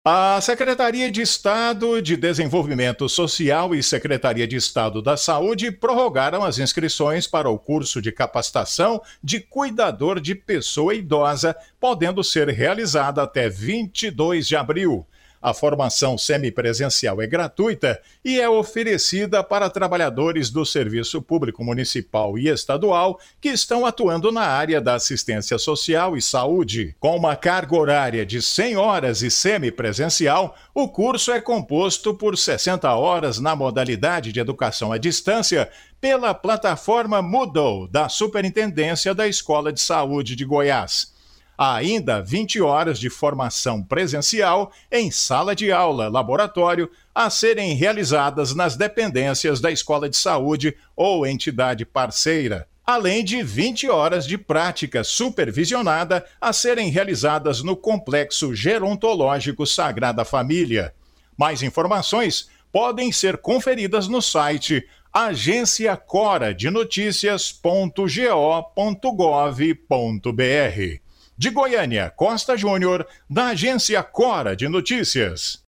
A Secretaria de Estado de Desenvolvimento Social e Secretaria de Estado da Saúde prorrogaram as inscrições para o curso de capacitação de cuidador de pessoa idosa, podendo ser realizada até 22 de abril. A formação semipresencial é gratuita e é oferecida para trabalhadores do Serviço Público Municipal e Estadual que estão atuando na área da assistência social e saúde. Com uma carga horária de 100 horas e semipresencial, o curso é composto por 60 horas na modalidade de educação à distância pela plataforma Moodle da Superintendência da Escola de Saúde de Goiás. Há ainda 20 horas de formação presencial em sala de aula, laboratório, a serem realizadas nas dependências da Escola de Saúde ou entidade parceira, além de 20 horas de prática supervisionada a serem realizadas no Complexo Gerontológico Sagrada Família. Mais informações podem ser conferidas no site agenciacoradenoticias.go.gov.br. De Goiânia, Costa Júnior, da Agência Cora de Notícias.